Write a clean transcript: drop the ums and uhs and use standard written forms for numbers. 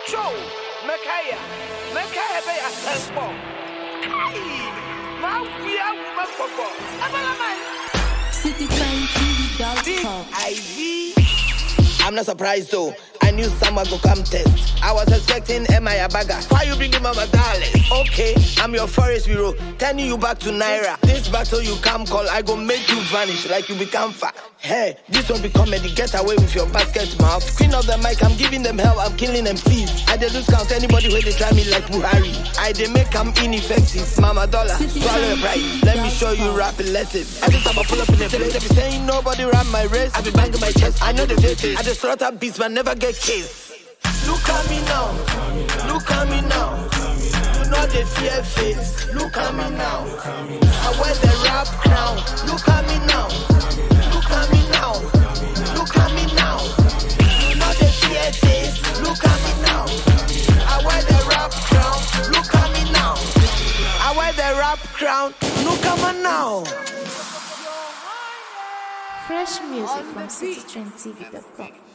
Joe, Mekaya be a temple. Now we are woman for God. I'm not surprised though. I knew someone could come test. I was expecting Emma Baga. Why you bringing Mama Darling? Okay, I'm your forest hero, turning you back to Naira. This battle you come call, I go make you vanish like you become fat. Hey, this won't be comedy. Get away with your basket mouth. Queen of the mic, I'm giving them hell, I'm killing them please. I dey lose count anybody when they try me like Buhari. I dey make them ineffective. Mama Dollar, swallow your pride. Let me show you rap elective. Every time I pull up in the place, they be saying nobody ran my race. I be banging my chest, I know the date. I just slaughter beats, but never get killed. Look at me now, look at me now. You know the fear face. Look at me now. I wear the rap crown. Look at me now. Look at me now. Look at me now. You know the fear face. Look at me now. I wear the rap crown. Look at me now. I wear the rap crown. Look at me now. Fresh music from citytrendtv.com.